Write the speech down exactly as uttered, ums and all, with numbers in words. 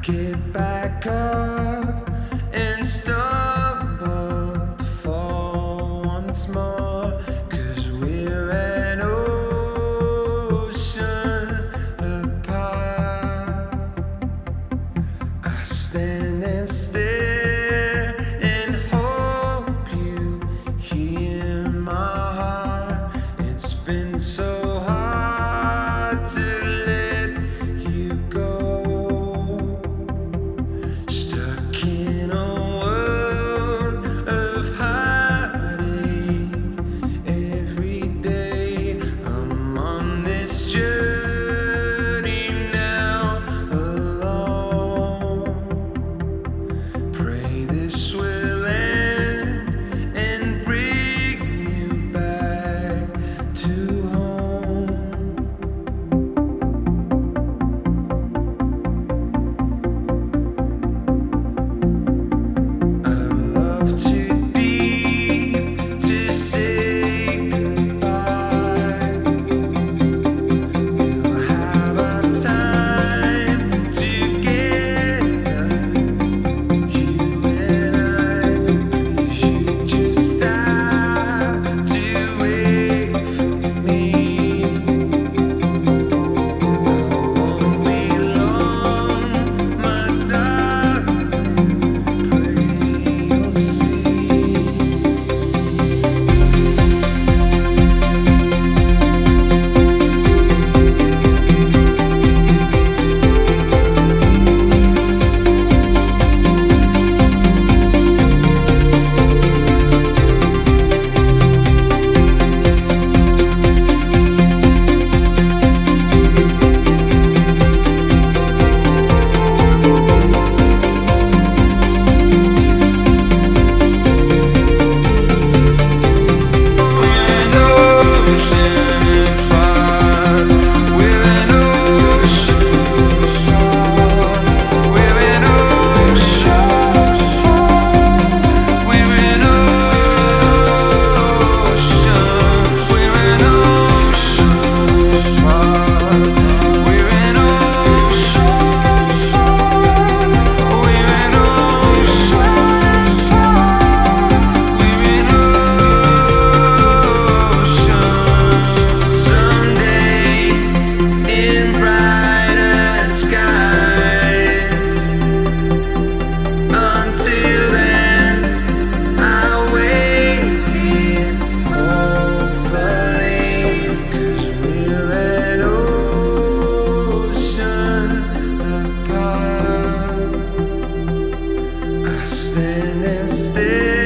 Get back up and stumble to fall once more, 'cause we're an ocean apart. I stand and stare and hope you hear my heart. It's been so hard to let you go. Stuck in a world of heartache. Every day I'm on this journey now alone. Pray this will end and bring you back to home. I love too deep to say goodbye. We'll have our time together, you and I. Please, you just stop to wait for me. I won't be long, my darling. Pray you'll see. Stand and stare.